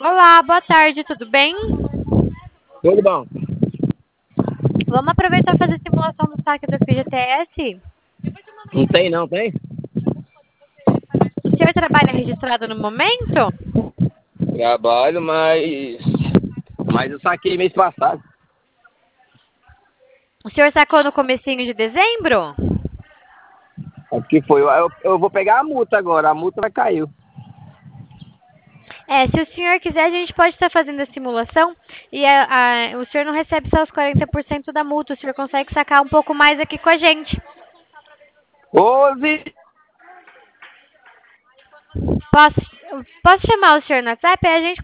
Olá, boa tarde, tudo bem? Tudo bom? Vamos aproveitar e fazer simulação do saque do FGTS? Não tem não, tem? O senhor trabalha registrado no momento? Trabalho, mas eu saquei mês passado. O senhor sacou no comecinho de dezembro? Acho que foi. Eu vou pegar a multa agora, a multa vai cair. Se o senhor quiser, a gente pode estar fazendo a simulação e o senhor não recebe só os 40% da multa, o senhor consegue sacar um pouco mais aqui com a gente. 11. Posso, posso chamar o senhor no WhatsApp? Aí a gente